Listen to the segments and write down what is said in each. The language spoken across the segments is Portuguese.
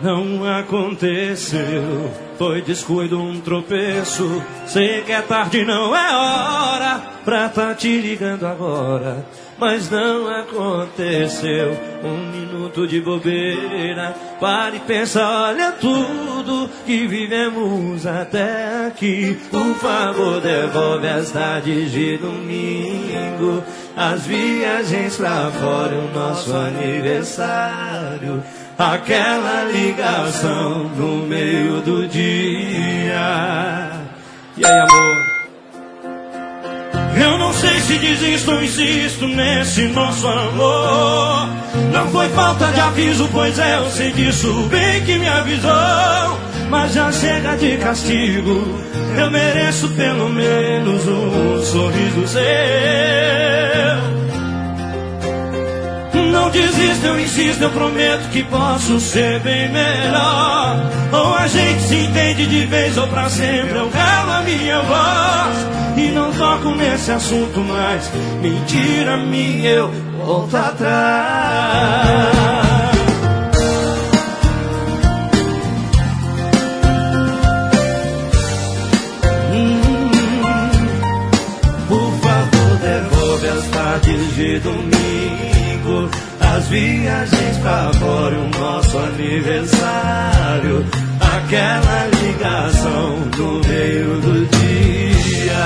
não aconteceu. Foi descuido, um tropeço. Sei que é tarde, não é hora pra tá te ligando agora, mas não aconteceu. Um minuto de bobeira, para e pensa, olha tudo que vivemos até aqui. Por favor, devolve as tardes de domingo, as viagens pra fora, o nosso aniversário, aquela ligação no meio do dia. E aí, amor? Eu não sei se desisto ou insisto nesse nosso amor. Não foi falta de aviso, pois é, eu sei disso bem que me avisou. Mas já chega de castigo, eu mereço pelo menos um sorriso seu. Não desisto, eu insisto, eu prometo que posso ser bem melhor. Ou a gente se entende de vez ou pra sempre, eu calo a minha voz e não toco nesse assunto mais. Mentira minha, eu volto atrás. Por favor, devolve as tardes de domingo, as viagens pra fora, o nosso aniversário, aquela ligação no meio do dia.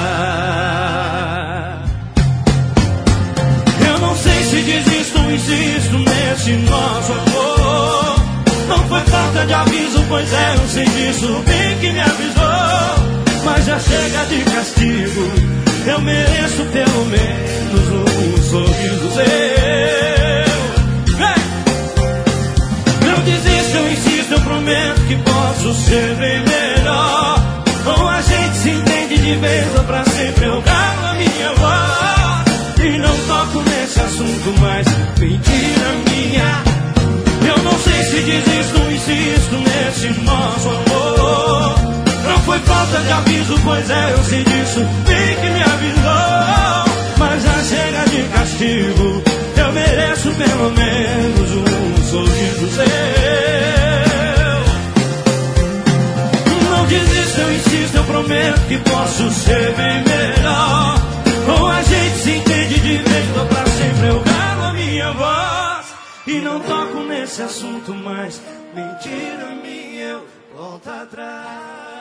Eu não sei se desisto ou insisto nesse nosso amor. Não foi falta de aviso, pois é, eu sei disso bem que me avisou. Mas já chega de castigo, eu mereço pelo menos um sorriso seu. Não desisto, eu insisto, eu prometo que posso ser bem melhor. Ou a gente se entende de vez ou pra sempre, eu calo a minha voz e não toco nesse assunto mais. Mentira minha, eu não sei se desisto ou insisto nesse nosso amor. Não foi falta de aviso, pois é, eu sei disso bem que me avisou. Mas já chega de castigo, eu mereço pelo menos um sorriso seu. Não desisto, eu insisto, eu prometo que posso ser bem melhor. Ou a gente se entende de vez ou pra sempre, eu calo a minha voz e não toco nesse assunto mais. Mentira minha, eu volto atrás.